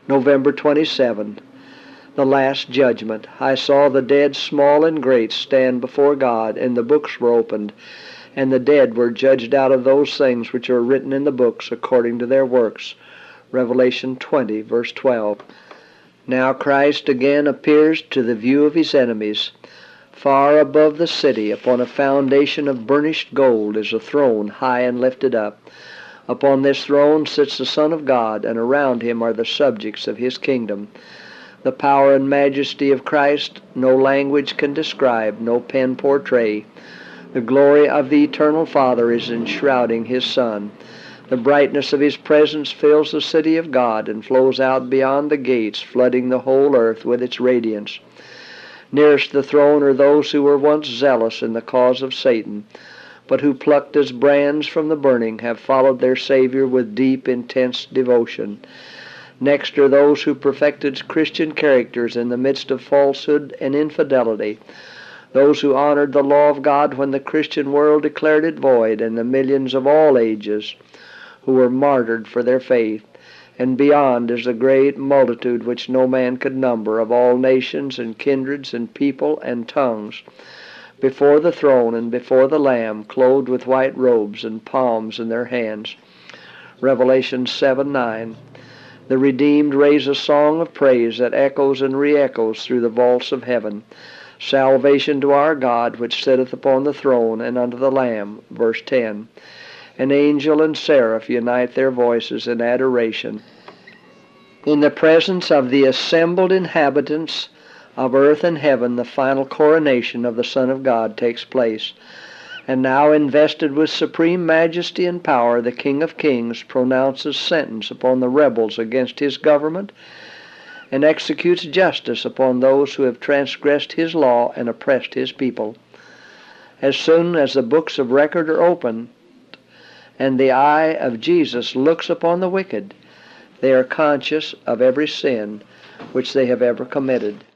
November 27. The Last Judgment. I saw the dead, small and great, stand before God, and the books were opened, and the dead were judged out of those things which are written in the books according to their works. Revelation 20, verse 12. Now Christ again appears to the view of his enemies. Far above the city, upon a foundation of burnished gold, is a throne high and lifted up. Upon this throne sits the Son of God, and around him are the subjects of his kingdom. The power and majesty of Christ no language can describe, no pen portray. The glory of the eternal Father is enshrouding his Son. The brightness of his presence fills the city of God and flows out beyond the gates, flooding the whole earth with its radiance. Nearest the throne are those who were once zealous in the cause of Satan, but who, plucked as brands from the burning, have followed their Savior with deep, intense devotion. Next are those who perfected Christian characters in the midst of falsehood and infidelity, those who honored the law of God when the Christian world declared it void, and the millions of all ages who were martyred for their faith. And beyond is the great multitude which no man could number, of all nations and kindreds and people and tongues, before the throne and before the Lamb, clothed with white robes and palms in their hands. Revelation 7:9. The redeemed raise a song of praise that echoes and re-echoes through the vaults of heaven. Salvation to our God, which sitteth upon the throne, and unto the Lamb. Verse 10. An angel and seraph unite their voices in adoration. In the presence of the assembled inhabitants of earth and heaven, the final coronation of the Son of God takes place. And now, invested with supreme majesty and power, the King of Kings pronounces sentence upon the rebels against his government, and executes justice upon those who have transgressed his law and oppressed his people. As soon as the books of record are opened, and the eye of Jesus looks upon the wicked, they are conscious of every sin which they have ever committed.